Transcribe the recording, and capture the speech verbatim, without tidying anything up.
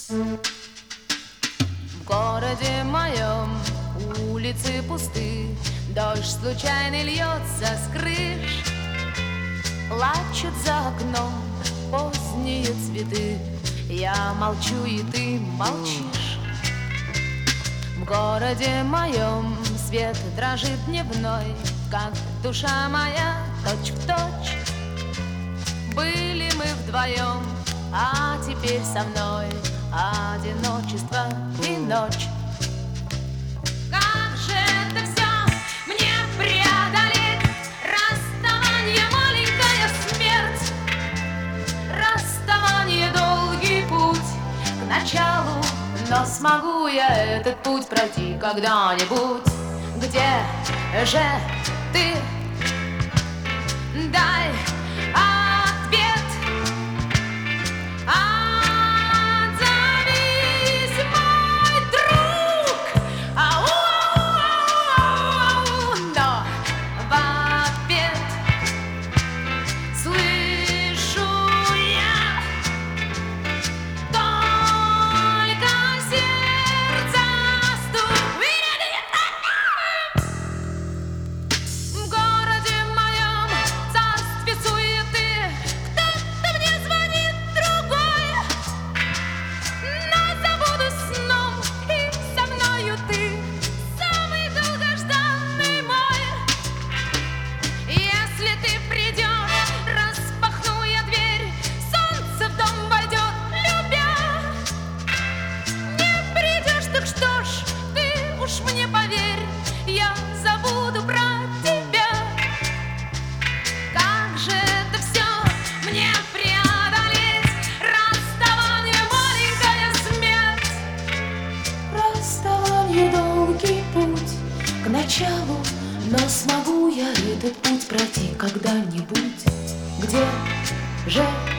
В городе моем улицы пусты, дождь случайно льется с крыш, плачут за окном поздние цветы. Я молчу, и ты молчишь. В городе моем свет дрожит дневной, как душа моя точь в точь. Были мы вдвоем, а теперь со мной одиночество и ночь. Как же это все мне преодолеть? Расставание, маленькая смерть, расставание, долгий путь к началу. Но смогу я этот путь пройти когда-нибудь? Где же ты? Дай ответ. Отзовись, мой друг. Ау, ау, но в ответ слышу я только сердца стук. В городе моем царстве суеты кто-то мне звонит, другой, но забуду сном, и со мною ты, самый долгожданный мой. Если ты придешь, распахну я дверь, солнце в дом войдет, любя. Не придешь, так что ж, ты уж мне поверь, я забуду про тебя. Как же это все мне преодолеть? Расставание, маленькая смерть, расставание, долгий путь к началу. Но смогу я этот путь пройти когда-нибудь? Где же